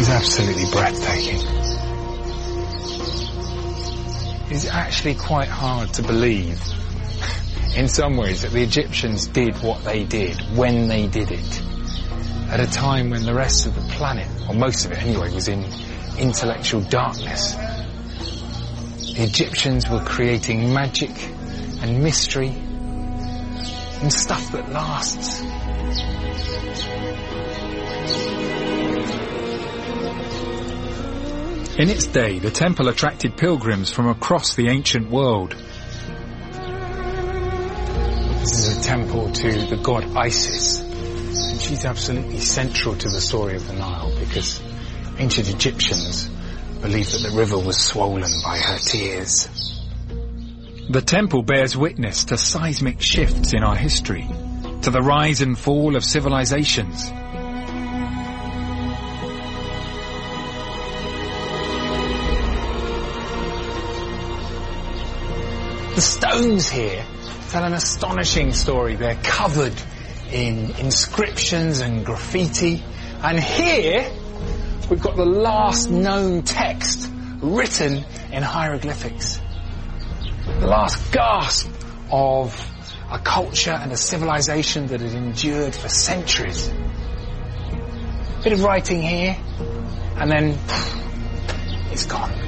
is absolutely breathtaking. It's actually quite hard to believe, in some ways, that the Egyptians did what they did when they did it, at a time when the rest of the planet, or most of it anyway, was in intellectual darkness. The Egyptians were creating magic and mystery and stuff that lasts. In its day, the temple attracted pilgrims from across the ancient world. This is a temple to the god Isis, and she's absolutely central to the story of the Nile because ancient Egyptians believed that the river was swollen by her tears. The temple bears witness to seismic shifts in our history, to the rise and fall of civilizations. The stones here tell an astonishing story. They're covered in inscriptions and graffiti. And here we've got the last known text written in hieroglyphics. The last gasp of a culture and a civilization that had endured for centuries. A bit of writing here, and then it's gone.